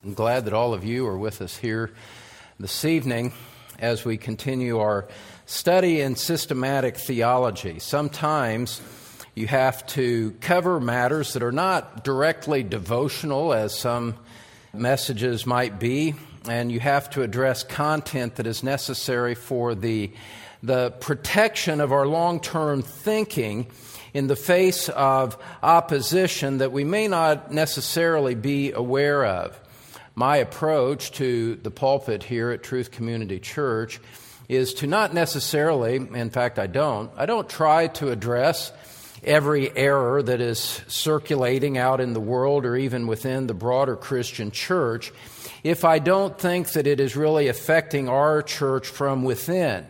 I'm glad that all of you are with us here this evening as we continue our study in systematic theology. Sometimes you have to cover matters that are not directly devotional, as some messages might be, and you have to address content that is necessary for the protection of our long-term thinking in the face of opposition that we may not necessarily be aware of. My approach to the pulpit here at Truth Community Church is to not necessarily, in fact I don't try to address every error that is circulating out in the world or even within the broader Christian church if I don't think that it is really affecting our church from within.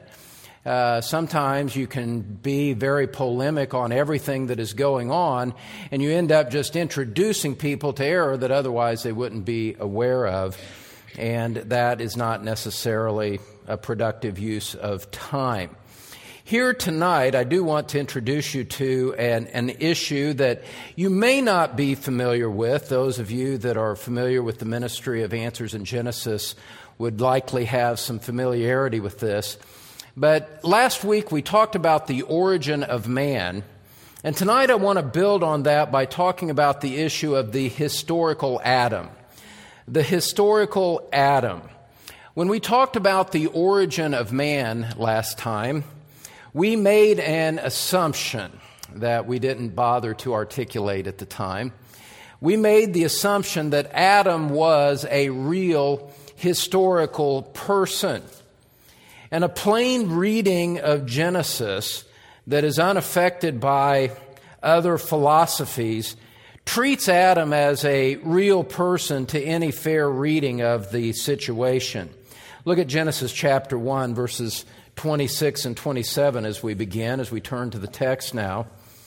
Sometimes you can be very polemic on everything that is going on, and you end up just introducing people to error that otherwise they wouldn't be aware of, and that is not necessarily a productive use of time. Here tonight, I do want to introduce you to an issue that you may not be familiar with. Those of you that are familiar with the ministry of Answers in Genesis would likely have some familiarity with this. But last week we talked about the origin of man, and tonight I want to build on that by talking about the issue of the historical Adam. The historical Adam. When we talked about the origin of man last time, we made an assumption that we didn't bother to articulate at the time. We made the assumption that Adam was a real historical person. And a plain reading of Genesis that is unaffected by other philosophies treats Adam as a real person to any fair reading of the situation. Look at Genesis chapter 1, verses 26 and 27 as we turn to the text now.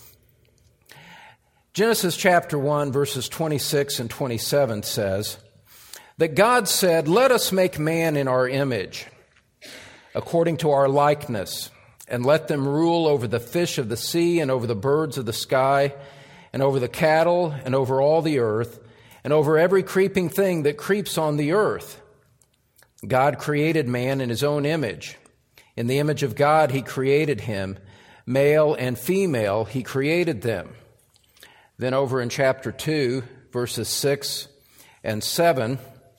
Genesis chapter 1, verses 26 and 27 says, that God said, "Let us make man in our image, according to our likeness, and let them rule over the fish of the sea, and over the birds of the sky, and over the cattle, and over all the earth, and over every creeping thing that creeps on the earth." God created man in his own image. In the image of God he created him. Male and female he created them. Then over in chapter 2, verses 6 and 7,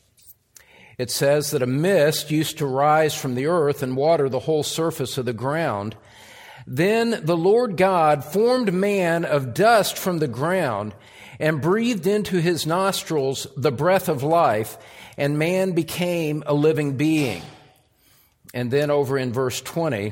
it says that a mist used to rise from the earth and water the whole surface of the ground. Then the Lord God formed man of dust from the ground and breathed into his nostrils the breath of life, and man became a living being. And then over in verse 20,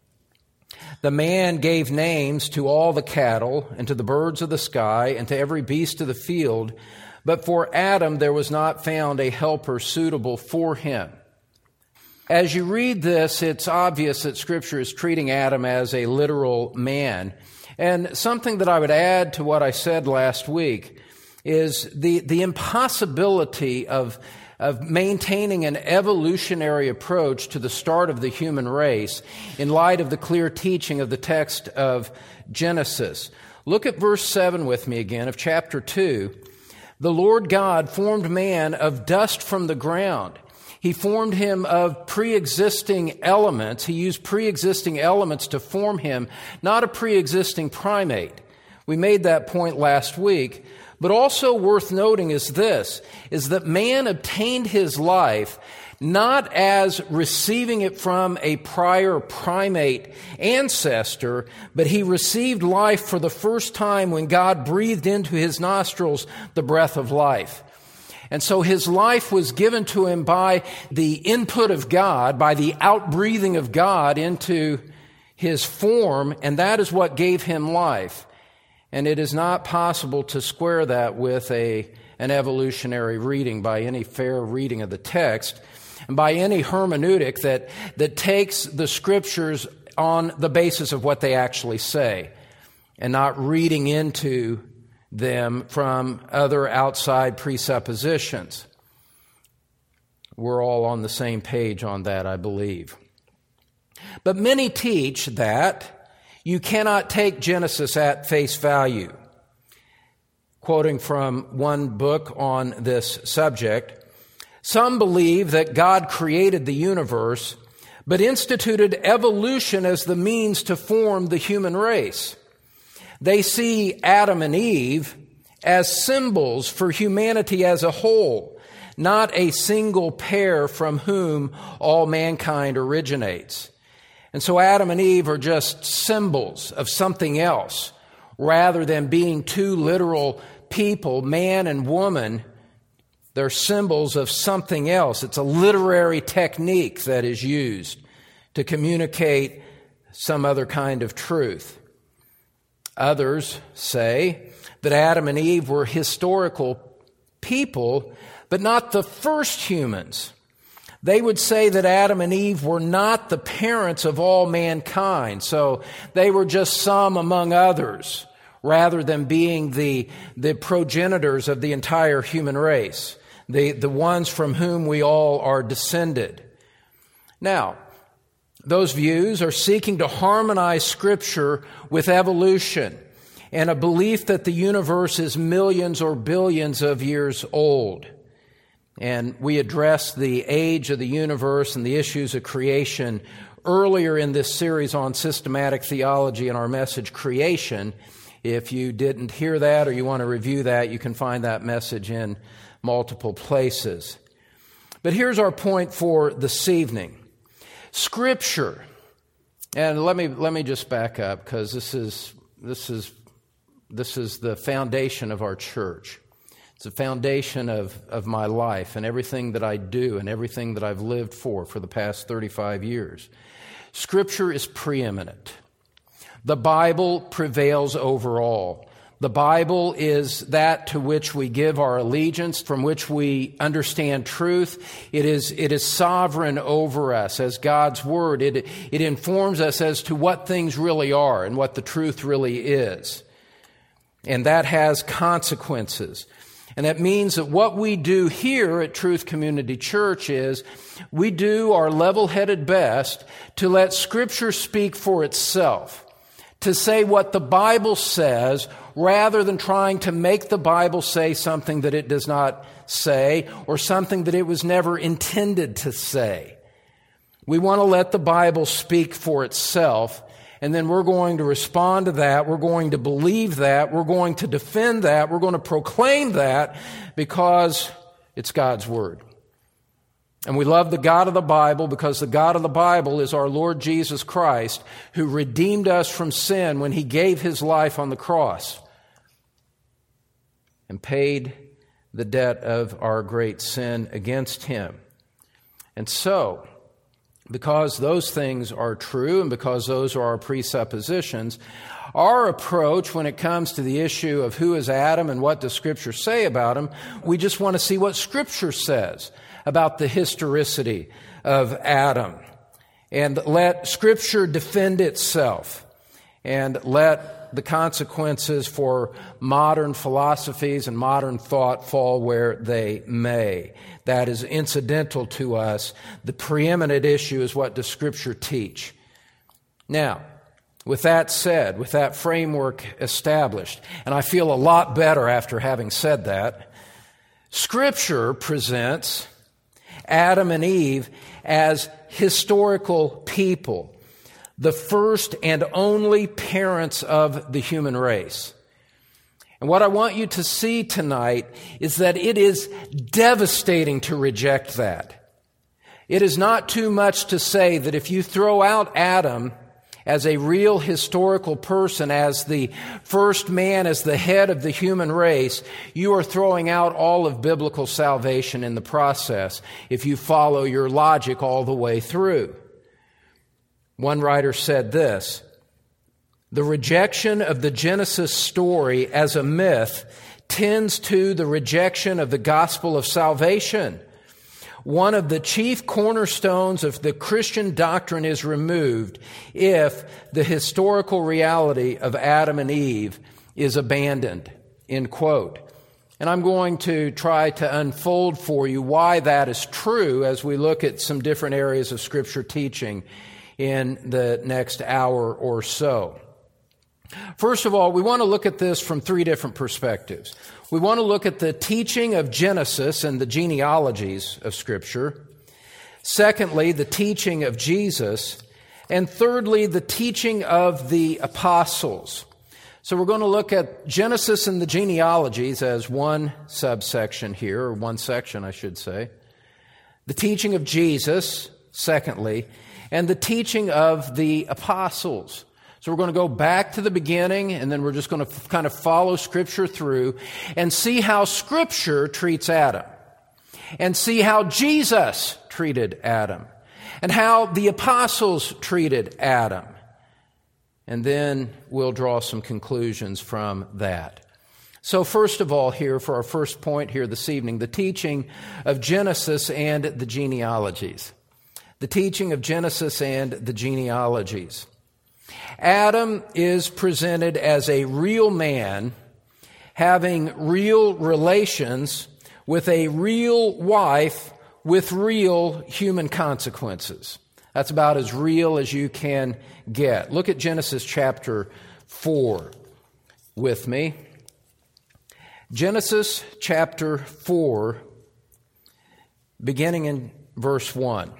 the man gave names to all the cattle and to the birds of the sky and to every beast of the field, but for Adam there was not found a helper suitable for him. As you read this, it's obvious that Scripture is treating Adam as a literal man. And something that I would add to what I said last week is the impossibility of maintaining an evolutionary approach to the start of the human race in light of the clear teaching of the text of Genesis. Look at verse 7 with me again of chapter 2. The Lord God formed man of dust from the ground. He formed him of pre-existing elements. He used pre-existing elements to form him, not a pre-existing primate. We made that point last week. But also worth noting is that man obtained his life not as receiving it from a prior primate ancestor, but he received life for the first time when God breathed into his nostrils the breath of life. And so his life was given to him by the input of God, by the outbreathing of God into his form, and that is what gave him life. And it is not possible to square that with an evolutionary reading by any fair reading of the text and by any hermeneutic that takes the Scriptures on the basis of what they actually say and not reading into them from other outside presuppositions. We're all on the same page on that, I believe. But many teach that you cannot take Genesis at face value. Quoting from one book on this subject, Some believe that God created the universe, but instituted evolution as the means to form the human race. They see Adam and Eve as symbols for humanity as a whole, not a single pair from whom all mankind originates. And so Adam and Eve are just symbols of something else, rather than being two literal people, man and woman. They're symbols of something else. It's a literary technique that is used to communicate some other kind of truth. Others say that Adam and Eve were historical people, but not the first humans. They would say that Adam and Eve were not the parents of all mankind, so they were just some among others, rather than being the progenitors of the entire human race, the ones from whom we all are descended. Now, those views are seeking to harmonize Scripture with evolution and a belief that the universe is millions or billions of years old. And we addressed the age of the universe and the issues of creation earlier in this series on systematic theology in our message, Creation. If you didn't hear that or you want to review that, you can find that message in multiple places. But here's our point for this evening. Scripture, and let me just back up, because this is the foundation of our church. It's the foundation of my life and everything that I do and everything that I've lived for the past 35 years. Scripture is preeminent. The Bible prevails over all. The Bible is that to which we give our allegiance, from which we understand truth. It is sovereign over us as God's Word. It informs us as to what things really are and what the truth really is. And that has consequences. And that means that what we do here at Truth Community Church is we do our level-headed best to let Scripture speak for itself, to say what the Bible says rather than trying to make the Bible say something that it does not say or something that it was never intended to say. We want to let the Bible speak for itself, and then we're going to respond to that. We're going to believe that. We're going to defend that. We're going to proclaim that because it's God's Word. And we love the God of the Bible because the God of the Bible is our Lord Jesus Christ, who redeemed us from sin when He gave His life on the cross and paid the debt of our great sin against Him. And so, because those things are true and because those are our presuppositions, our approach when it comes to the issue of who is Adam and what does Scripture say about him, we just want to see what Scripture says about the historicity of Adam. And let Scripture defend itself. And let the consequences for modern philosophies and modern thought fall where they may. That is incidental to us. The preeminent issue is, what does Scripture teach? Now, with that said, with that framework established, and I feel a lot better after having said that, Scripture presents Adam and Eve as historical people, the first and only parents of the human race. And what I want you to see tonight is that it is devastating to reject that. It is not too much to say that if you throw out Adam as a real historical person, as the first man, as the head of the human race, you are throwing out all of biblical salvation in the process if you follow your logic all the way through. One writer said this: the rejection of the Genesis story as a myth tends to the rejection of the gospel of salvation. One of the chief cornerstones of the Christian doctrine is removed if the historical reality of Adam and Eve is abandoned, end quote. And I'm going to try to unfold for you why that is true as we look at some different areas of Scripture teaching in the next hour or so. First of all, we want to look at this from three different perspectives. We want to look at the teaching of Genesis and the genealogies of Scripture. Secondly, the teaching of Jesus. And thirdly, the teaching of the apostles. So we're going to look at Genesis and the genealogies as one subsection here, or one section, I should say. The teaching of Jesus, secondly, and the teaching of the apostles. So we're going to go back to the beginning, and then we're just going to kind of follow Scripture through and see how Scripture treats Adam, and see how Jesus treated Adam, and how the apostles treated Adam. And then we'll draw some conclusions from that. So first of all here, for our first point here this evening, the teaching of Genesis and the genealogies. The teaching of Genesis and the genealogies. Adam is presented as a real man having real relations with a real wife with real human consequences. That's about as real as you can get. Look at Genesis chapter 4 with me. Genesis chapter 4, beginning in verse 1.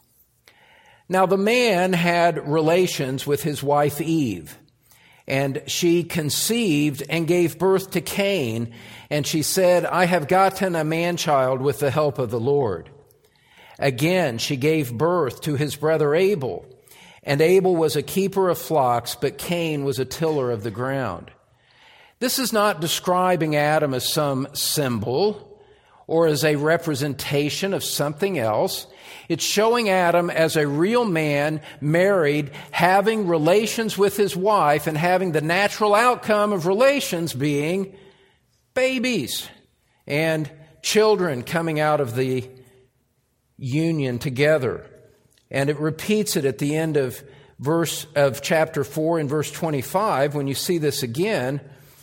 Now the man had relations with his wife Eve, and she conceived and gave birth to Cain, and she said, I have gotten a man-child with the help of the Lord. Again, she gave birth to his brother Abel, and Abel was a keeper of flocks, but Cain was a tiller of the ground. This is not describing Adam as some symbol or as a representation of something else. It's showing Adam as a real man, married, having relations with his wife, and having the natural outcome of relations being babies and children coming out of the union together. And it repeats it at the end of chapter 4 in verse 25. When you see this again,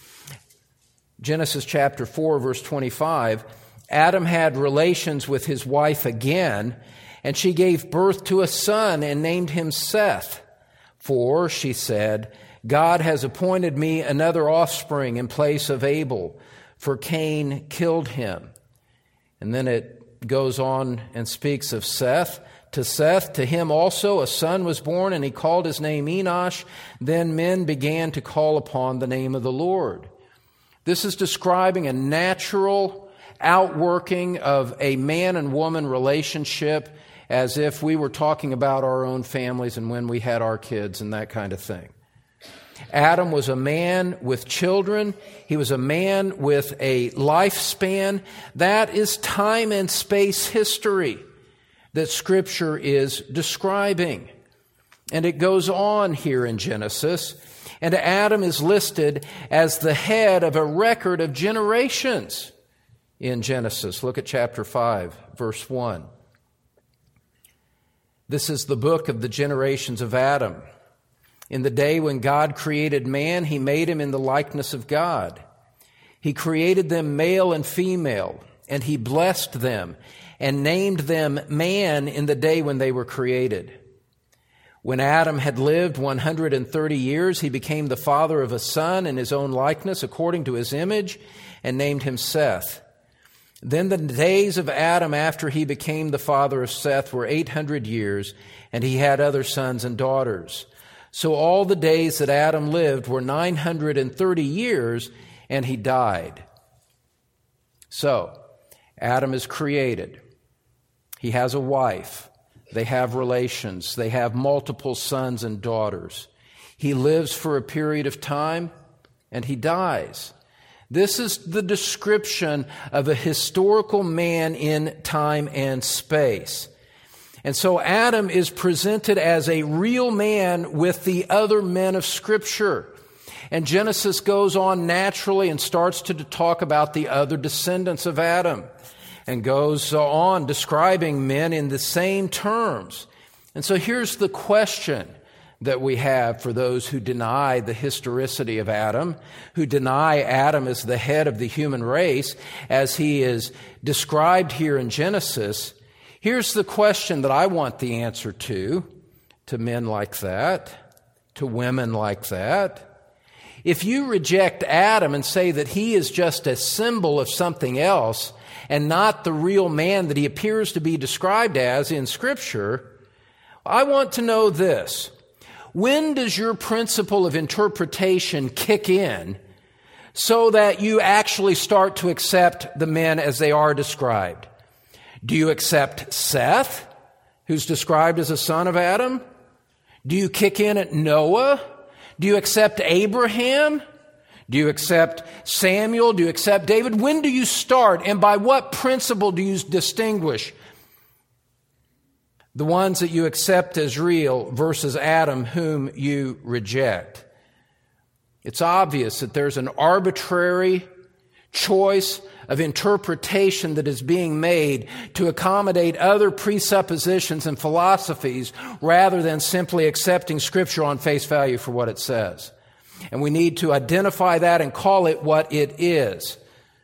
Genesis chapter 4 verse 25, Adam had relations with his wife again, and she gave birth to a son and named him Seth. For, she said, God has appointed me another offspring in place of Abel, for Cain killed him. And then it goes on and speaks of Seth. To Seth, to him also a son was born, and he called his name Enosh. Then men began to call upon the name of the Lord. This is describing a natural outworking of a man and woman relationship, as if we were talking about our own families and when we had our kids and that kind of thing. Adam was a man with children. He was a man with a lifespan. That is time and space history that Scripture is describing. And it goes on here in Genesis. And Adam is listed as the head of a record of generations in Genesis. Look at chapter 5, verse 1. This is the book of the generations of Adam. In the day when God created man, He made him in the likeness of God. He created them male and female, and He blessed them and named them man in the day when they were created. When Adam had lived 130 years, he became the father of a son in his own likeness, according to his image, and named him Seth. Then the days of Adam after he became the father of Seth were 800 years, and he had other sons and daughters. So all the days that Adam lived were 930 years, and he died. So, Adam is created. He has a wife. They have relations. They have multiple sons and daughters. He lives for a period of time, and he dies. This is the description of a historical man in time and space. And so Adam is presented as a real man with the other men of Scripture. And Genesis goes on naturally and starts to talk about the other descendants of Adam, and goes on describing men in the same terms. And so here's the question that we have for those who deny the historicity of Adam, who deny Adam as the head of the human race, as he is described here in Genesis. Here's the question that I want the answer to men like that, to women like that. If you reject Adam and say that he is just a symbol of something else and not the real man that he appears to be described as in Scripture, I want to know this. When does your principle of interpretation kick in so that you actually start to accept the men as they are described? Do you accept Seth, who's described as a son of Adam? Do you kick in at Noah? Do you accept Abraham? Do you accept Samuel? Do you accept David? When do you start, and by what principle do you distinguish the ones that you accept as real versus Adam, whom you reject? It's obvious that there's an arbitrary choice of interpretation that is being made to accommodate other presuppositions and philosophies rather than simply accepting Scripture on face value for what it says. And we need to identify that and call it what it is.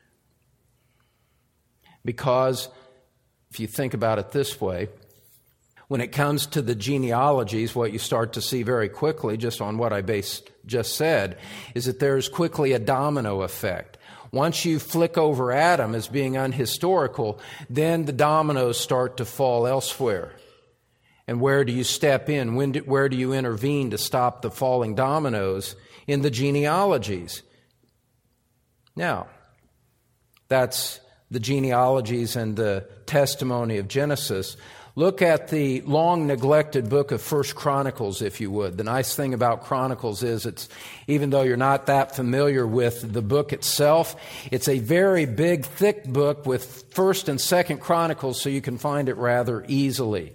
Because if you think about it this way, when it comes to the genealogies, what you start to see very quickly, just on what I just said, is that there's quickly a domino effect. Once you flick over Adam as being unhistorical, then the dominoes start to fall elsewhere. And where do you step in? Where do you intervene to stop the falling dominoes? In the genealogies. Now, that's the genealogies and the testimony of Genesis. Look at the long-neglected book of 1 Chronicles, if you would. The nice thing about Chronicles is it's, even though you're not that familiar with the book itself, it's a very big, thick book with 1st and 2nd Chronicles, so you can find it rather easily.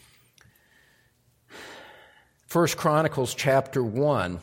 1 Chronicles chapter 1.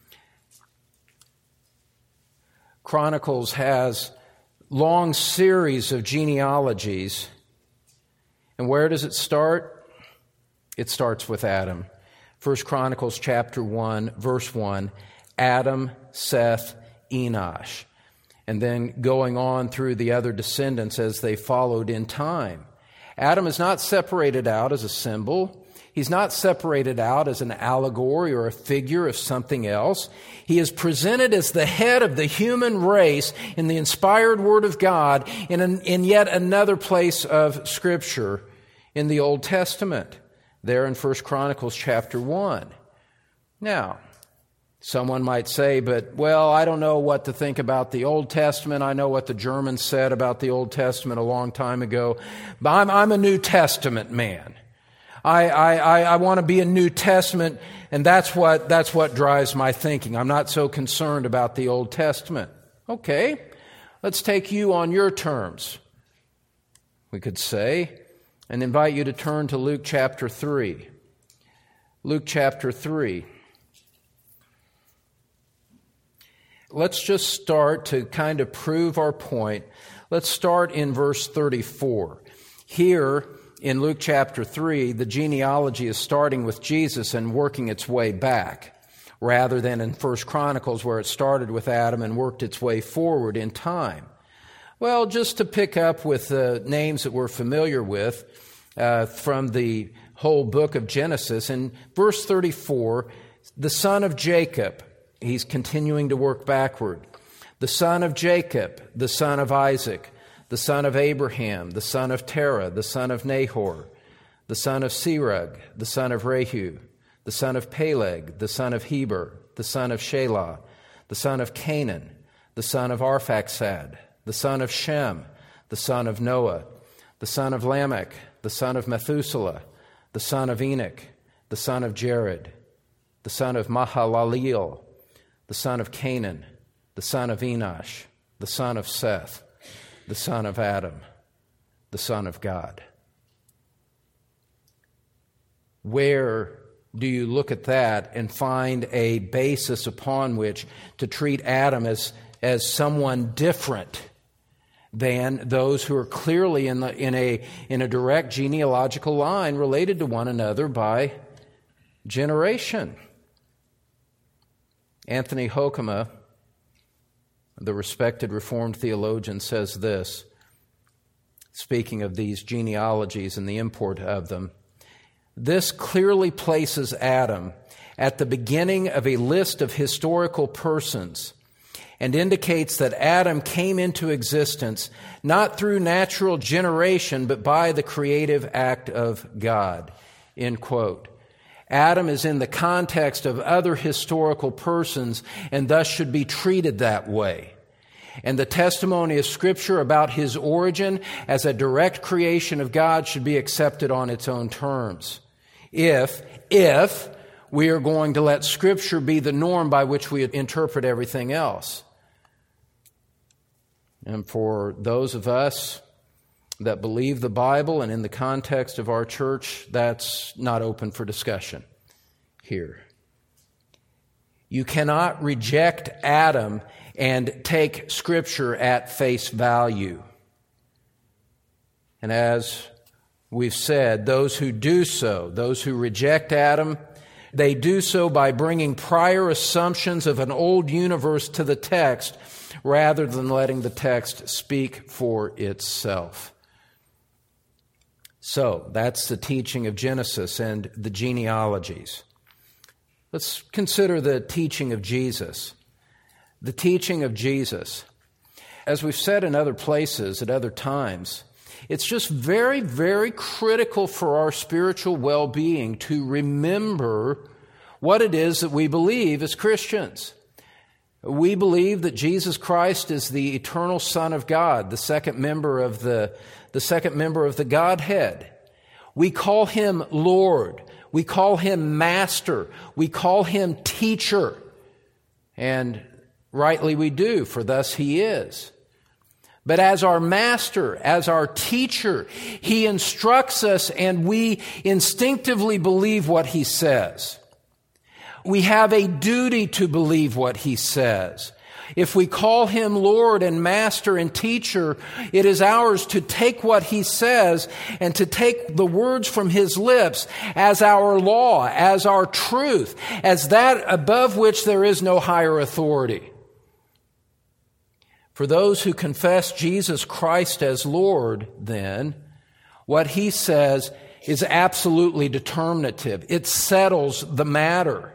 Chronicles has long series of genealogies. And where does it start? It starts with Adam. 1 Chronicles chapter 1, verse 1, Adam, Seth, Enosh. And then going on through the other descendants as they followed in time. Adam is not separated out as a symbol. He's not separated out as an allegory or a figure of something else. He is presented as the head of the human race in the inspired Word of God in yet another place of Scripture in the Old Testament, there in 1 Chronicles chapter 1. Now, someone might say, but, well, I don't know what to think about the Old Testament. I know what the Germans said about the Old Testament a long time ago. But I'm a New Testament man. I want to be a New Testament, and that's what drives my thinking. I'm not so concerned about the Old Testament. Okay, let's take you on your terms, we could say, and invite you to turn to Luke chapter 3. Luke chapter 3. Let's just start to kind of prove our point. Let's start in verse 34. Here, in Luke chapter 3, the genealogy is starting with Jesus and working its way back, rather than in 1 Chronicles where it started with Adam and worked its way forward in time. Well, just to pick up with the names that we're familiar with from the whole book of Genesis, in verse 34, the son of Jacob, he's continuing to work backward. The son of Jacob, the son of Isaac, the son of Abraham, the son of Terah, the son of Nahor, the son of Serug, the son of Rehu, the son of Peleg, the son of Heber, the son of Shelah, the son of Canaan, the son of Arphaxad, the son of Shem, the son of Noah, the son of Lamech, the son of Methuselah, the son of Enoch, the son of Jared, the son of Mahalaleel, the son of Canaan, the son of Enosh, the son of Seth, the son of Adam, the son of God. Where do you look at that and find a basis upon which to treat Adam as someone different than those who are clearly in a direct genealogical line related to one another by generation? Anthony Hoekema, the respected Reformed theologian, says this, speaking of these genealogies and the import of them: this clearly places Adam at the beginning of a list of historical persons and indicates that Adam came into existence not through natural generation, but by the creative act of God. End quote. Adam is in the context of other historical persons and thus should be treated that way. And the testimony of Scripture about his origin as a direct creation of God should be accepted on its own terms. If we are going to let Scripture be the norm by which we interpret everything else. And for those of us that believe the Bible and in the context of our church, that's not open for discussion here. You cannot reject Adam and take Scripture at face value. And as we've said, those who do so, those who reject Adam, they do so by bringing prior assumptions of an old universe to the text rather than letting the text speak for itself. So, that's the teaching of Genesis and the genealogies. Let's consider the teaching of Jesus. The teaching of Jesus. As we've said in other places at other times, it's just very, very critical for our spiritual well-being to remember what it is that we believe as Christians. We believe that Jesus Christ is the eternal Son of God, the second member of the Godhead. We call Him Lord. We call Him Master. We call Him Teacher. And rightly we do, for thus He is. But as our Master, as our Teacher, He instructs us and we instinctively believe what He says. We have a duty to believe what He says. If we call Him Lord and Master and Teacher, it is ours to take what He says and to take the words from His lips as our law, as our truth, as that above which there is no higher authority. For those who confess Jesus Christ as Lord, then, what He says is absolutely determinative. It settles the matter.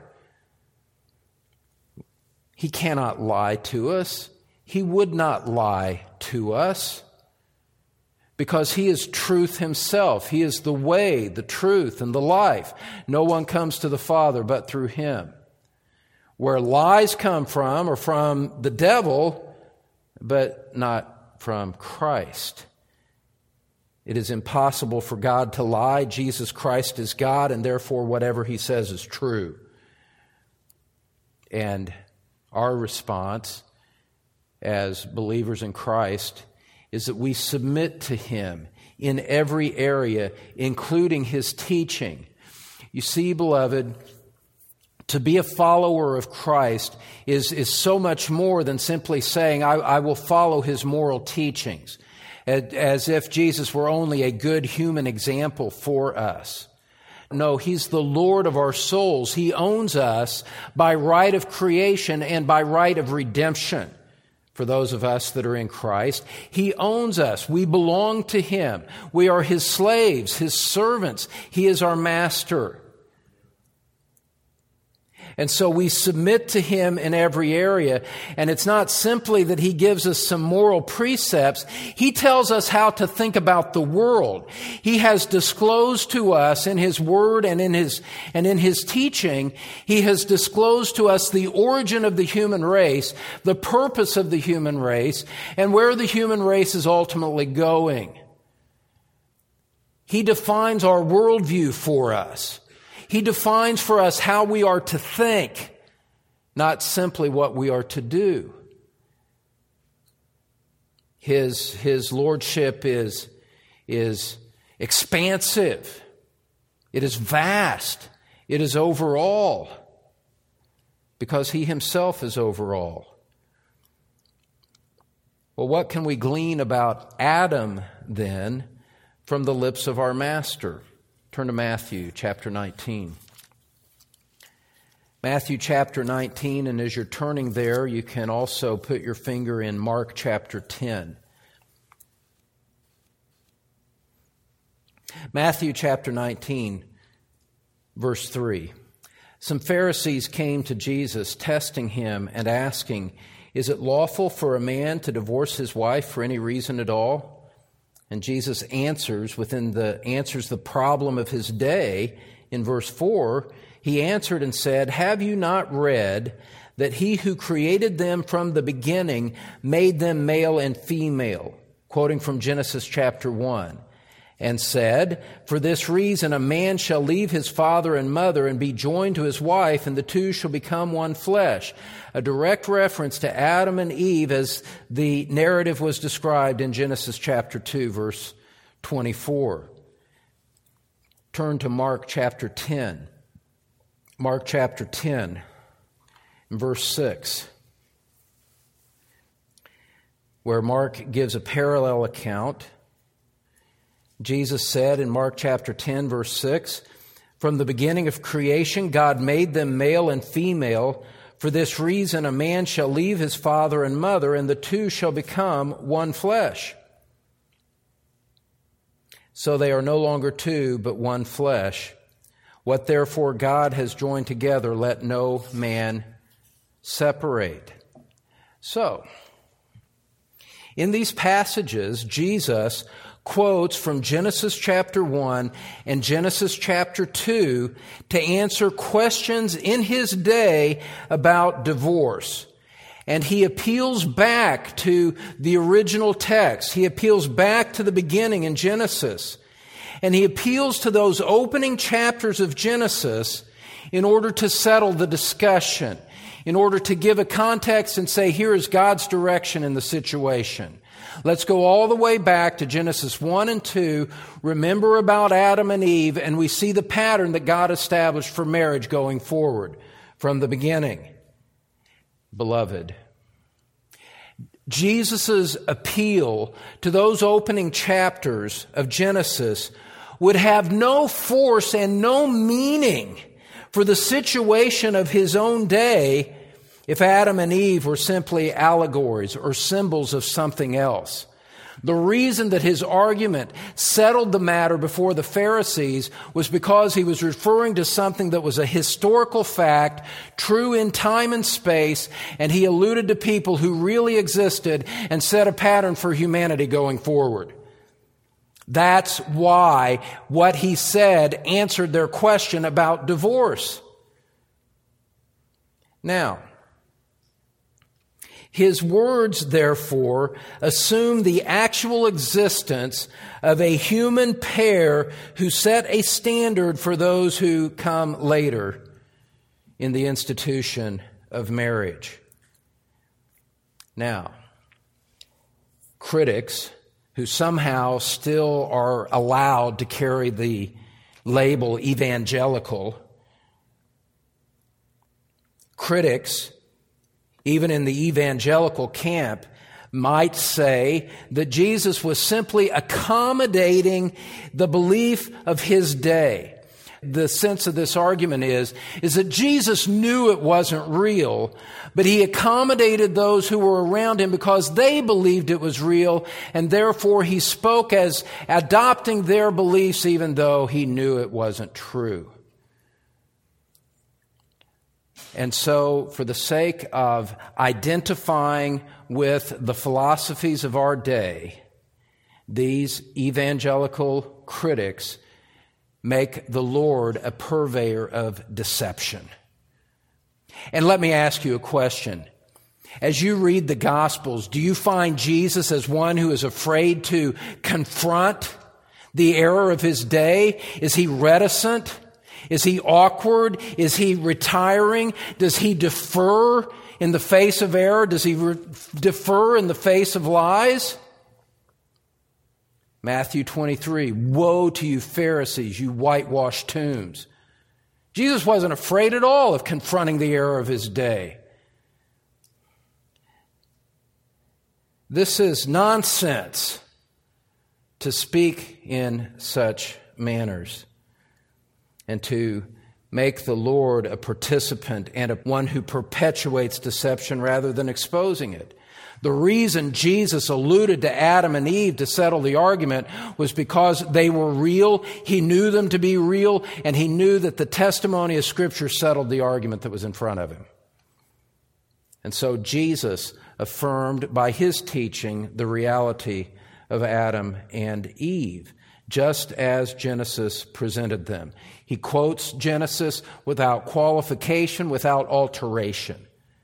He cannot lie to us. He would not lie to us because He is truth Himself. He is the way, the truth, and the life. No one comes to the Father but through Him. Where lies come from are from the devil, but not from Christ. It is impossible for God to lie. Jesus Christ is God, and therefore whatever He says is true. And our response as believers in Christ is that we submit to Him in every area, including His teaching. You see, beloved, to be a follower of Christ is so much more than simply saying, I will follow His moral teachings, as if Jesus were only a good human example for us. No, He's the Lord of our souls. He owns us by right of creation and by right of redemption. For those of us that are in Christ, He owns us. We belong to Him. We are His slaves, His servants. He is our master. And so we submit to Him in every area. And it's not simply that He gives us some moral precepts. He tells us how to think about the world. He has disclosed to us in His Word and in His teaching, He has disclosed to us the origin of the human race, the purpose of the human race, and where the human race is ultimately going. He defines our worldview for us. He defines for us how we are to think, not simply what we are to do. His lordship is expansive. It is vast. It is over all, because He Himself is over all. Well, what can we glean about Adam, then, from the lips of our Master? Turn to Matthew chapter 19. Matthew chapter 19, and as you're turning there, you can also put your finger in Mark chapter 10. Matthew chapter 19, verse 3 Some Pharisees came to Jesus, testing him and asking, "Is it lawful for a man to divorce his wife for any reason at all?" And Jesus answers the problem of his day in verse 4. He answered and said, "Have you not read that he who created them from the beginning made them male and female?" Quoting from Genesis chapter 1. And said, "For this reason a man shall leave his father and mother and be joined to his wife, and the two shall become one flesh." A direct reference to Adam and Eve as the narrative was described in Genesis chapter 2, verse 24. Turn to Mark chapter 10. Mark chapter 10, verse 6, where Mark gives a parallel account. Jesus said in Mark chapter 10, verse 6, "From the beginning of creation, God made them male and female. For this reason, a man shall leave his father and mother, and the two shall become one flesh. So they are no longer two, but one flesh. What therefore God has joined together, let no man separate." So, in these passages, Jesus quotes from Genesis chapter 1 and Genesis chapter 2 to answer questions in his day about divorce. And he appeals back to the original text. He appeals back to the beginning in Genesis. And he appeals to those opening chapters of Genesis in order to settle the discussion, in order to give a context and say, here is God's direction in the situation. Let's go all the way back to Genesis 1 and 2, remember about Adam and Eve, and we see the pattern that God established for marriage going forward from the beginning. Beloved, Jesus' appeal to those opening chapters of Genesis would have no force and no meaning for the situation of his own day if Adam and Eve were simply allegories or symbols of something else. The reason that his argument settled the matter before the Pharisees was because he was referring to something that was a historical fact, true in time and space, and he alluded to people who really existed and set a pattern for humanity going forward. That's why what he said answered their question about divorce. Now, his words, therefore, assume the actual existence of a human pair who set a standard for those who come later in the institution of marriage. Now, critics who somehow still are allowed to carry the label evangelical, critics even in the evangelical camp, might say that Jesus was simply accommodating the belief of his day. The sense of this argument is that Jesus knew it wasn't real, but he accommodated those who were around him because they believed it was real, and therefore he spoke as adopting their beliefs even though he knew it wasn't true. And so, for the sake of identifying with the philosophies of our day, these evangelical critics make the Lord a purveyor of deception. And let me ask you a question. As you read the Gospels, do you find Jesus as one who is afraid to confront the error of his day? Is he reticent? Is he awkward? Is he retiring? Does he defer in the face of error? Does he defer in the face of lies? Matthew 23, "Woe to you Pharisees, you whitewashed tombs." Jesus wasn't afraid at all of confronting the error of his day. This is nonsense to speak in such manners, and to make the Lord a participant and one who perpetuates deception rather than exposing it. The reason Jesus alluded to Adam and Eve to settle the argument was because they were real. He knew them to be real, and he knew that the testimony of Scripture settled the argument that was in front of him. And so Jesus affirmed by his teaching the reality of Adam and Eve, just as Genesis presented them. He quotes Genesis without qualification, without alteration.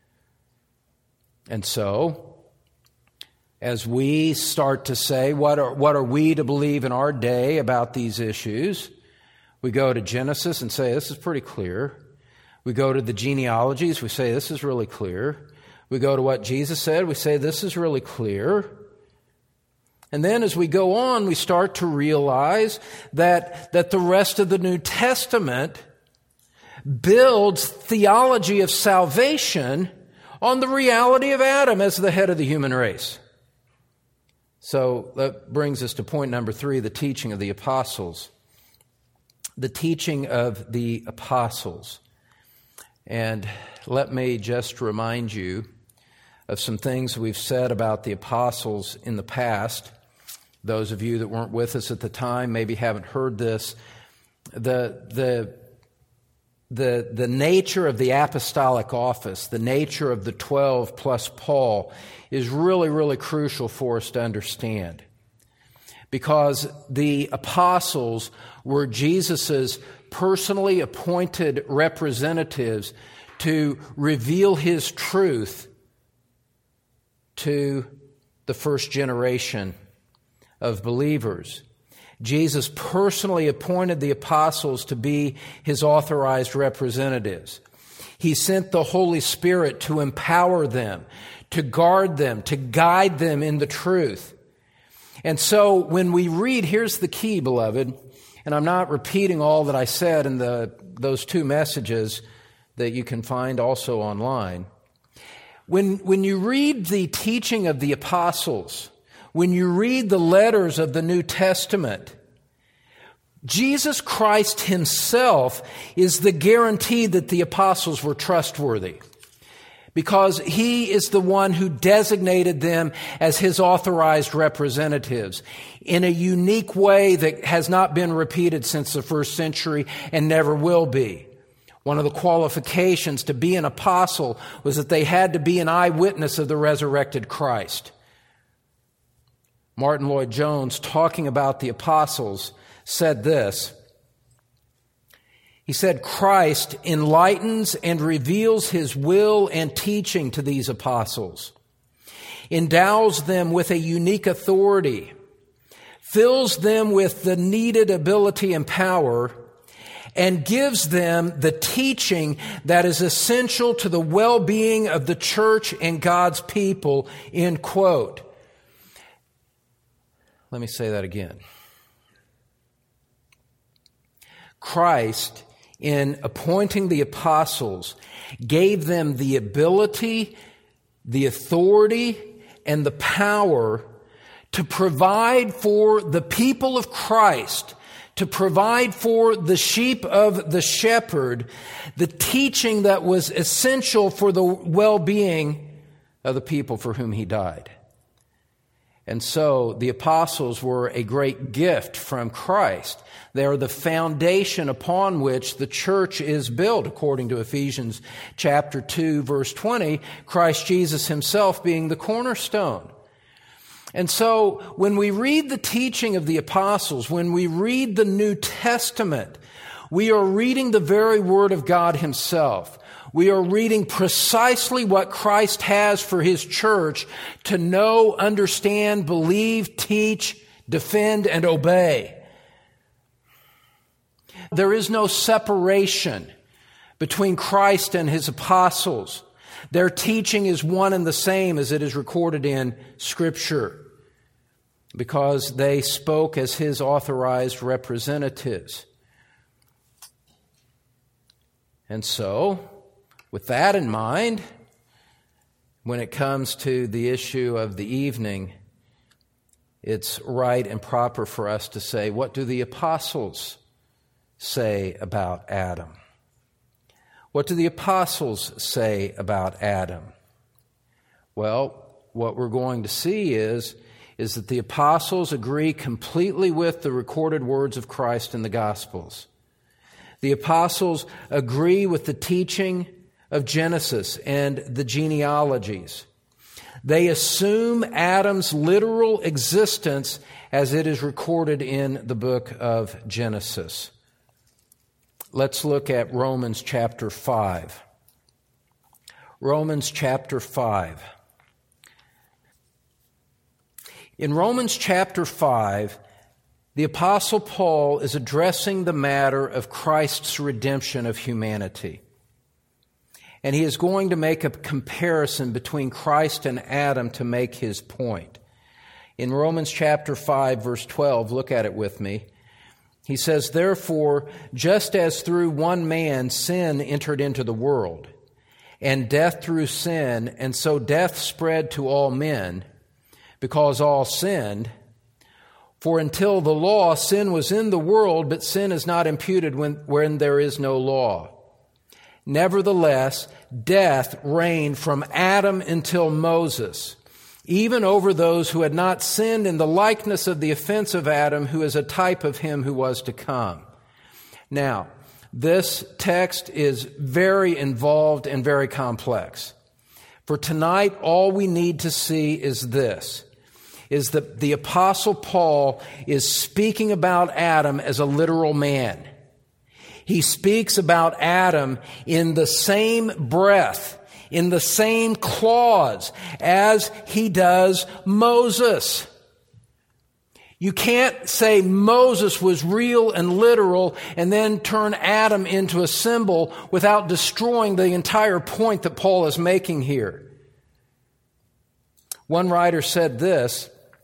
And so, as we start to say, what are we to believe in our day about these issues? We go to Genesis and say, this is pretty clear. We go to the genealogies, we say, this is really clear. We go to what Jesus said, we say, this is really clear. And then as we go on, we start to realize that the rest of the New Testament builds theology of salvation on the reality of Adam as the head of the human race. So that brings us to point number 3, the teaching of the apostles. The teaching of the apostles. And let me just remind you of some things we've said about the apostles in the past. Those of you that weren't with us at the time maybe haven't heard this. The nature of the apostolic office, the nature of the 12 plus Paul, is really, really crucial for us to understand. Because the apostles were Jesus's personally appointed representatives to reveal his truth to the first generation of believers. Jesus personally appointed the apostles to be his authorized representatives. He sent the Holy Spirit to empower them, to guard them, to guide them in the truth. And so when we read, here's the key, beloved, and I'm not repeating all that I said in those 2 messages that you can find also online. When you read the teaching of the apostles, when you read the letters of the New Testament, Jesus Christ himself is the guarantee that the apostles were trustworthy, because he is the one who designated them as his authorized representatives in a unique way that has not been repeated since the first century and never will be. One of the qualifications to be an apostle was that they had to be an eyewitness of the resurrected Christ. Martin Lloyd-Jones, talking about the apostles, said this. He said, Christ enlightens and reveals his will and teaching to these apostles, endows them with a unique authority, fills them with the needed ability and power, and gives them the teaching that is essential to the well-being of the church and God's people, end quote. Let me say that again. Christ, in appointing the apostles, gave them the ability, the authority, and the power to provide for the people of Christ, to provide for the sheep of the shepherd, the teaching that was essential for the well-being of the people for whom he died. And so the apostles were a great gift from Christ. They are the foundation upon which the church is built, according to Ephesians chapter 2, verse 20, Christ Jesus himself being the cornerstone. And so when we read the teaching of the apostles, when we read the New Testament, we are reading the very Word of God himself. We are reading precisely what Christ has for his church to know, understand, believe, teach, defend, and obey. There is no separation between Christ and his apostles. Their teaching is one and the same as it is recorded in Scripture, because they spoke as his authorized representatives. And so, with that in mind, when it comes to the issue of the evening, it's right and proper for us to say, what do the apostles say about Adam? What do the apostles say about Adam? Well, what we're going to see is that the apostles agree completely with the recorded words of Christ in the Gospels. The apostles agree with the teaching of Genesis and the genealogies. They assume Adam's literal existence as it is recorded in the book of Genesis. Let's look at Romans chapter 5. Romans chapter 5. In Romans chapter 5, the Apostle Paul is addressing the matter of Christ's redemption of humanity. And he is going to make a comparison between Christ and Adam to make his point. In Romans chapter 5, verse 12, look at it with me. He says, "Therefore, just as through one man sin entered into the world, and death through sin, and so death spread to all men, because all sinned. For until the law, sin was in the world, but sin is not imputed when there is no law. Nevertheless, death reigned from Adam until Moses, even over those who had not sinned in the likeness of the offense of Adam, who is a type of him who was to come." Now, this text is very involved and very complex. For tonight, all we need to see is this, is that the Apostle Paul is speaking about Adam as a literal man. He speaks about Adam in the same breath, in the same clause as he does Moses. You can't say Moses was real and literal and then turn Adam into a symbol without destroying the entire point that Paul is making here. One writer said this,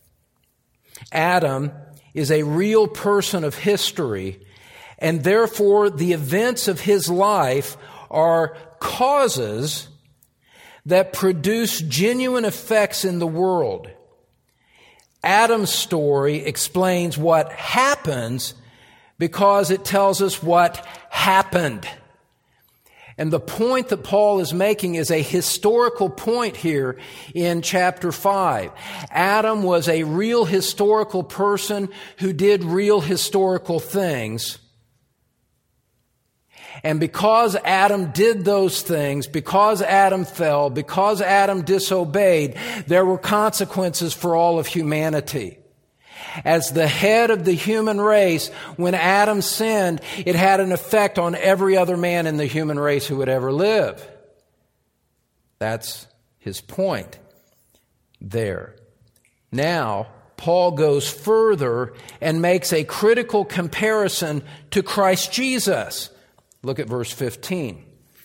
"Adam is a real person of history, and therefore the events of his life are causes that produce genuine effects in the world. Adam's story explains what happens because it tells us what happened." And the point that Paul is making is a historical point here in chapter 5. Adam was a real historical person who did real historical things. And because Adam did those things, because Adam fell, because Adam disobeyed, there were consequences for all of humanity. As the head of the human race, when Adam sinned, it had an effect on every other man in the human race who would ever live. That's his point there. Now, Paul goes further and makes a critical comparison to Christ Jesus. Look at verse 15.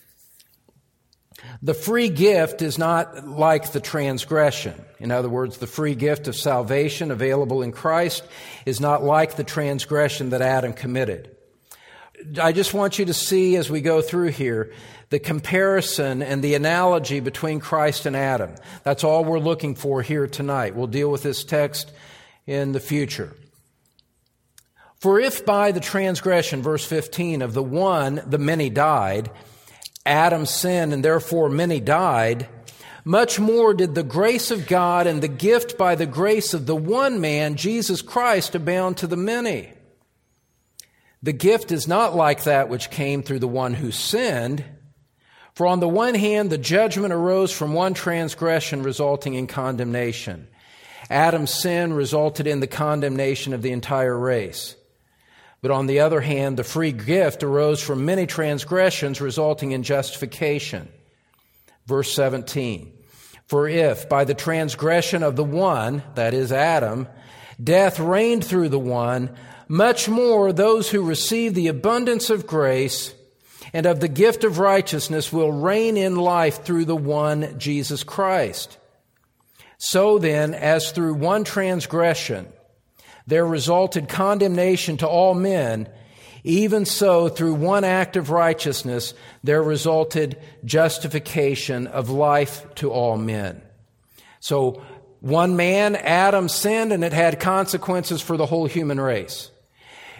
"The free gift is not like the transgression." In other words, the free gift of salvation available in Christ is not like the transgression that Adam committed. I just want you to see as we go through here the comparison and the analogy between Christ and Adam. That's all we're looking for here tonight. We'll deal with this text in the future. "For if by the transgression," verse 15, "of the one the many died, Adam sinned, and therefore many died, much more did the grace of God and the gift by the grace of the one man, Jesus Christ, abound to the many. The gift is not like that which came through the one who sinned. For on the one hand, the judgment arose from one transgression, resulting in condemnation. Adam's sin resulted in the condemnation of the entire race. But on the other hand, the free gift arose from many transgressions, resulting in justification." Verse 17, "For if by the transgression of the one," that is Adam, "death reigned through the one, much more those who receive the abundance of grace and of the gift of righteousness will reign in life through the one, Jesus Christ. So then, as through one transgression there resulted condemnation to all men, even so through one act of righteousness there resulted justification of life to all men." So one man, Adam, sinned, and it had consequences for the whole human race.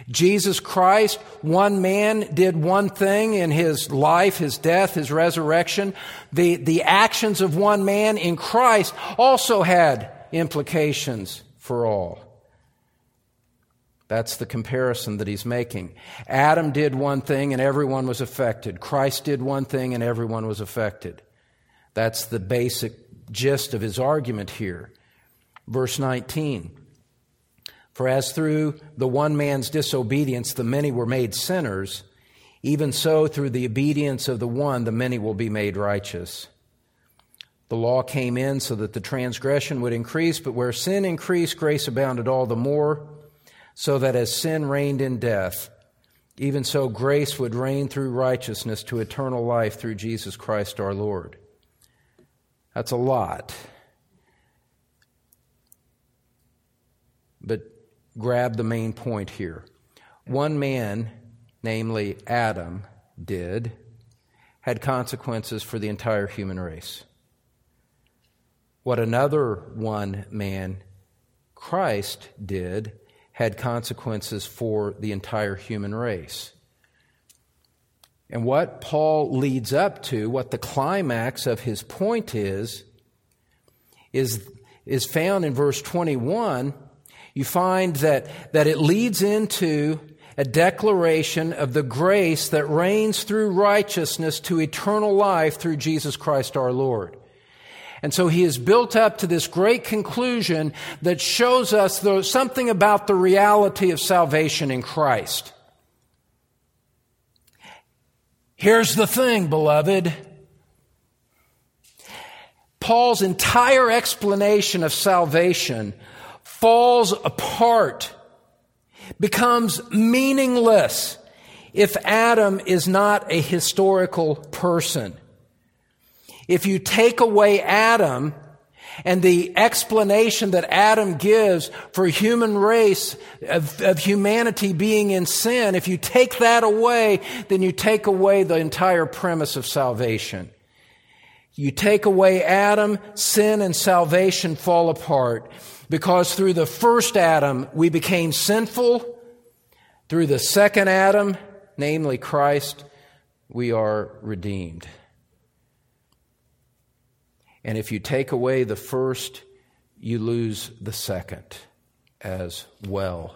Jesus Christ, one man, did one thing in his life, his death, his resurrection. The actions of one man in Christ also had implications for all. That's the comparison that he's making. Adam did one thing and everyone was affected. Christ did one thing and everyone was affected. That's the basic gist of his argument here. Verse 19. For as through the one man's disobedience the many were made sinners, even so through the obedience of the one the many will be made righteous. The law came in so that the transgression would increase, but where sin increased, grace abounded all the more, so that as sin reigned in death, even so grace would reign through righteousness to eternal life through Jesus Christ our Lord. That's a lot. But grab the main point here. One man, namely Adam, had consequences for the entire human race. What another one man, Christ, did had consequences for the entire human race. And what Paul leads up to, what the climax of his point is found in verse 21. You find that it leads into a declaration of the grace that reigns through righteousness to eternal life through Jesus Christ our Lord. And so he is built up to this great conclusion that shows us something about the reality of salvation in Christ. Here's the thing, beloved. Paul's entire explanation of salvation falls apart, becomes meaningless if Adam is not a historical person. If you take away Adam and the explanation that Adam gives for human race, of humanity being in sin, if you take that away, then you take away the entire premise of salvation. You take away Adam, sin and salvation fall apart. Because through the first Adam, we became sinful. Through the second Adam, namely Christ, we are redeemed. And if you take away the first, you lose the second as well.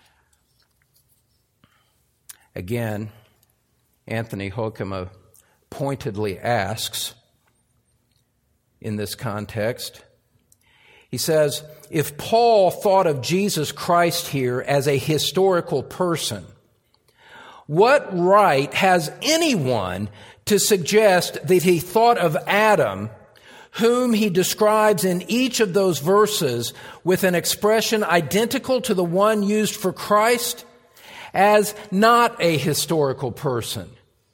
Again, Anthony Hoekema pointedly asks in this context, he says, if Paul thought of Jesus Christ here as a historical person, what right has anyone to suggest that he thought of Adam, whom he describes in each of those verses with an expression identical to the one used for Christ, as not a historical person?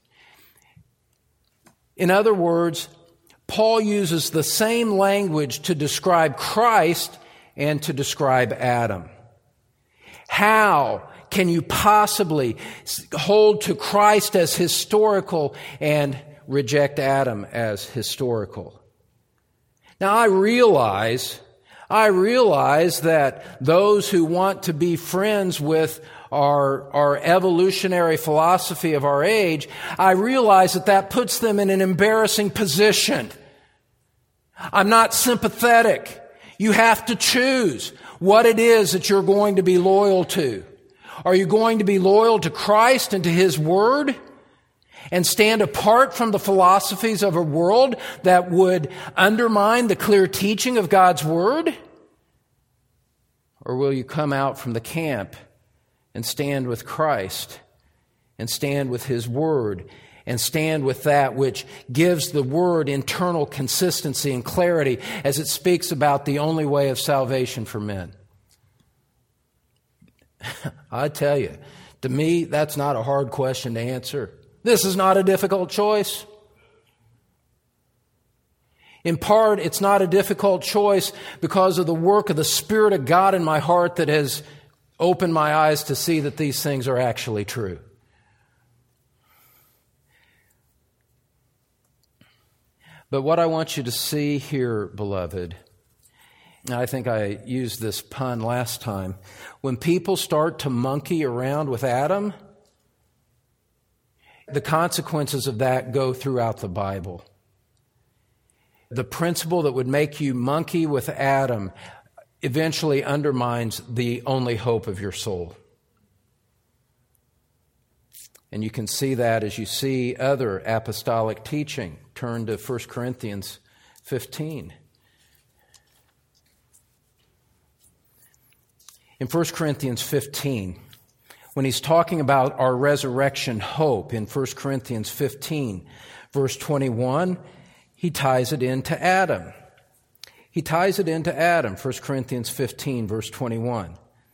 In other words, Paul uses the same language to describe Christ and to describe Adam. How can you possibly hold to Christ as historical and reject Adam as historical? Now, I realize that those who want to be friends with our evolutionary philosophy of our age, I realize that puts them in an embarrassing position. I'm not sympathetic. You have to choose what it is that you're going to be loyal to. Are you going to be loyal to Christ and to His Word and stand apart from the philosophies of a world that would undermine the clear teaching of God's Word? Or will you come out from the camp and stand with Christ and stand with His Word and stand with that which gives the Word internal consistency and clarity as it speaks about the only way of salvation for men? I tell you, to me, that's not a hard question to answer. This is not a difficult choice. In part, it's not a difficult choice because of the work of the Spirit of God in my heart that has opened my eyes to see that these things are actually true. But what I want you to see here, beloved, I think I used this pun last time. When people start to monkey around with Adam, the consequences of that go throughout the Bible. The principle that would make you monkey with Adam eventually undermines the only hope of your soul. And you can see that as you see other apostolic teaching. Turn to 1 Corinthians 15. In 1 Corinthians 15, when he's talking about our resurrection hope in 1 Corinthians 15, verse 21, he ties it into Adam. He ties it into Adam, 1 Corinthians 15, verse 21.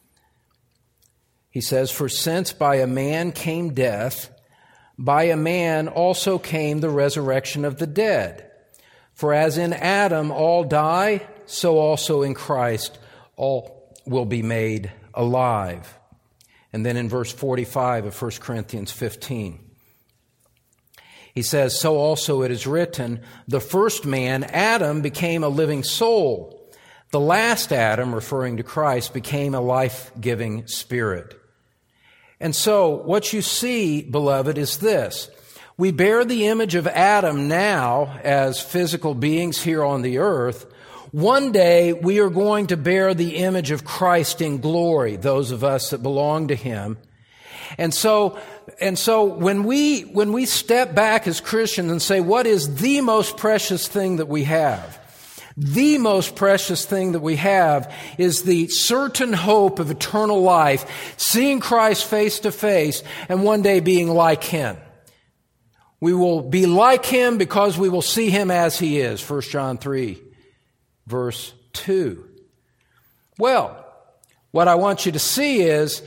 He says, "For since by a man came death, by a man also came the resurrection of the dead. For as in Adam all die, so also in Christ all will be made alive." And then in verse 45 of 1 Corinthians 15, he says, "So also it is written, the first man, Adam, became a living soul. The last Adam," referring to Christ, "became a life-giving spirit." And so what you see, beloved, is this. We bear the image of Adam now as physical beings here on the earth. One day we are going to bear the image of Christ in glory, those of us that belong to Him. And so when we step back as Christians and say, what is the most precious thing that we have? The most precious thing that we have is the certain hope of eternal life, seeing Christ face to face and one day being like Him. We will be like Him because we will see Him as He is, 1 John 3, verse 2. Well, what I want you to see is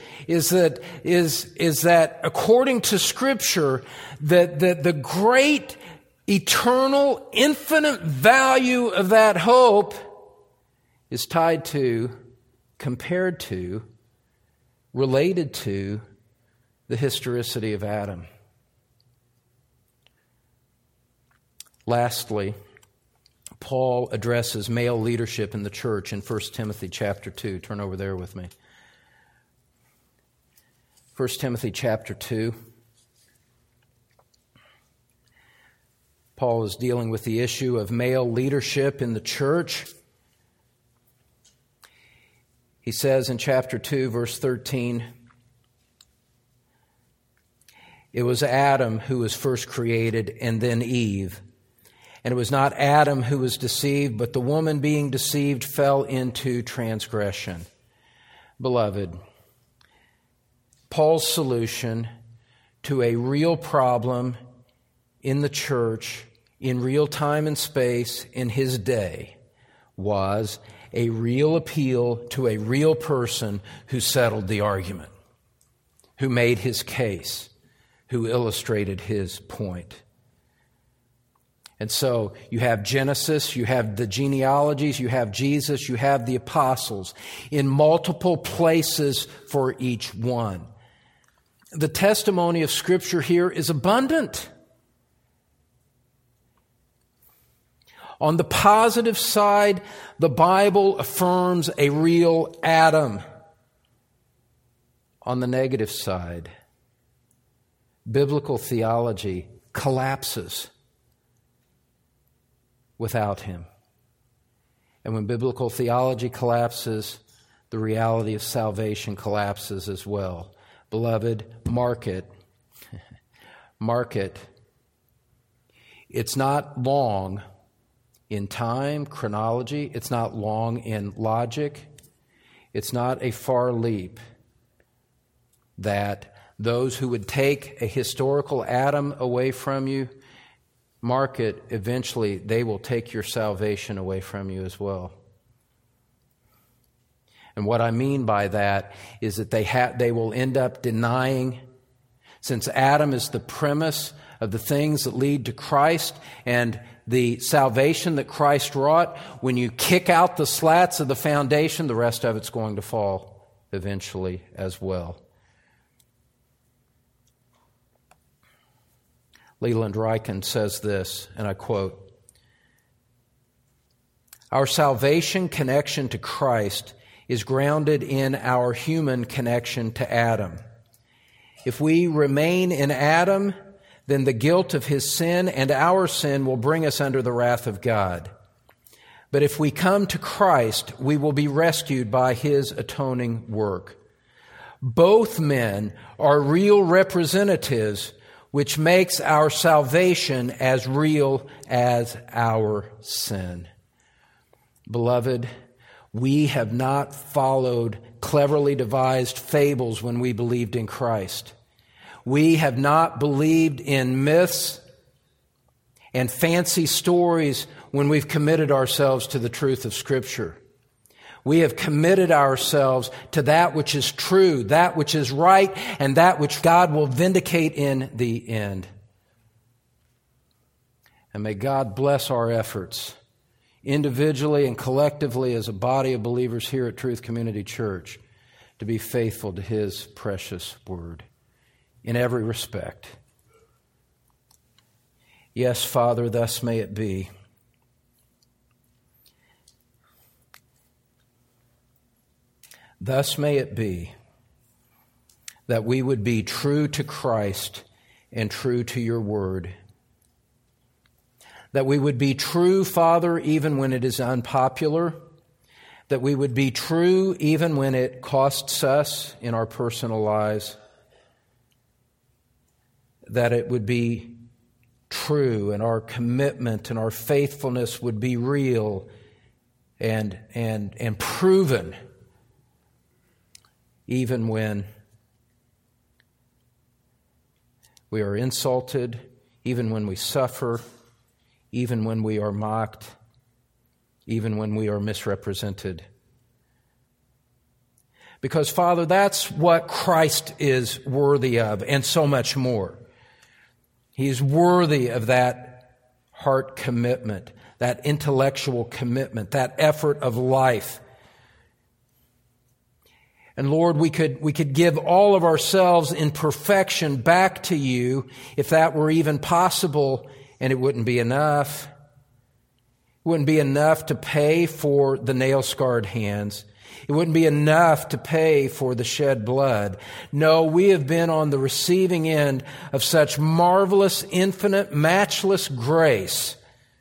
that according to Scripture, that the great, eternal, infinite value of that hope is tied to, compared to, related to the historicity of Adam. Lastly, Paul addresses male leadership in the church in 1 Timothy chapter 2. Turn over there with me. 1 Timothy chapter 2. Paul is dealing with the issue of male leadership in the church. He says in chapter 2, verse 13, "It was Adam who was first created, and then Eve. And it was not Adam who was deceived, but the woman being deceived fell into transgression." Beloved, Paul's solution to a real problem in the church, in real time and space, in his day, was a real appeal to a real person who settled the argument, who made his case, who illustrated his point. And so you have Genesis, you have the genealogies, you have Jesus, you have the apostles in multiple places for each one. The testimony of Scripture here is abundant. On the positive side, the Bible affirms a real Adam. On the negative side, biblical theology collapses without him. And when biblical theology collapses, the reality of salvation collapses as well. Beloved, mark it. Mark it. It's not long in time, chronology. It's not long in logic. It's not a far leap that those who would take a historical Adam away from you, mark it, eventually they will take your salvation away from you as well. And what I mean by that is that they will end up denying, since Adam is the premise of the things that lead to Christ and the salvation that Christ wrought, when you kick out the slats of the foundation, the rest of it's going to fall eventually as well. Leland Ryken says this, and I quote, Our salvation connection to Christ is grounded in our human connection to Adam. If we remain in Adam, then the guilt of his sin and our sin will bring us under the wrath of God. But if we come to Christ, we will be rescued by his atoning work. Both men are real representatives, which makes our salvation as real as our sin. Beloved, we have not followed cleverly devised fables when we believed in Christ. We have not believed in myths and fancy stories when we've committed ourselves to the truth of Scripture. We have committed ourselves to that which is true, that which is right, and that which God will vindicate in the end. And may God bless our efforts, individually and collectively as a body of believers here at Truth Community Church, to be faithful to his precious word in every respect. Yes, Father, thus may it be. Thus may it be that we would be true to Christ and true to your word. That we would be true, Father, even when it is unpopular. That we would be true even when it costs us in our personal lives. That it would be true and our commitment and our faithfulness would be real and proven, even when we are insulted, even when we suffer, even when we are mocked, even when we are misrepresented. Because, Father, that's what Christ is worthy of, and so much more. He is worthy of that heart commitment, that intellectual commitment, that effort of life. And Lord, we could give all of ourselves in perfection back to you if that were even possible, and it wouldn't be enough. It wouldn't be enough to pay for the nail-scarred hands. It wouldn't be enough to pay for the shed blood. No, we have been on the receiving end of such marvelous, infinite, matchless grace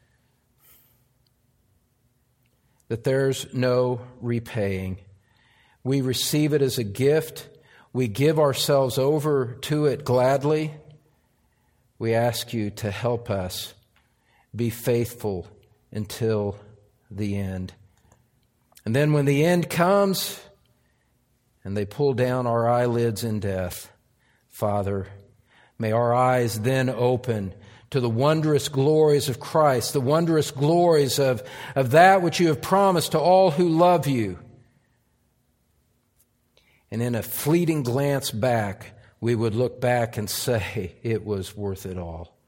that there's no repaying. We receive it as a gift. We give ourselves over to it gladly. We ask you to help us be faithful until the end. And then when the end comes and they pull down our eyelids in death, Father, may our eyes then open to the wondrous glories of Christ, the wondrous glories of that which you have promised to all who love you. And in a fleeting glance back, we would look back and say, it was worth it all.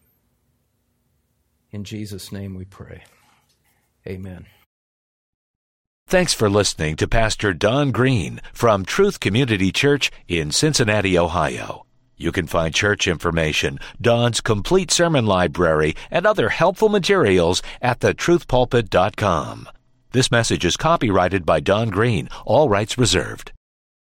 In Jesus' name we pray. Amen. Thanks for listening to Pastor Don Green from Truth Community Church in Cincinnati, Ohio. You can find church information, Don's complete sermon library, and other helpful materials at thetruthpulpit.com. This message is copyrighted by Don Green, all rights reserved.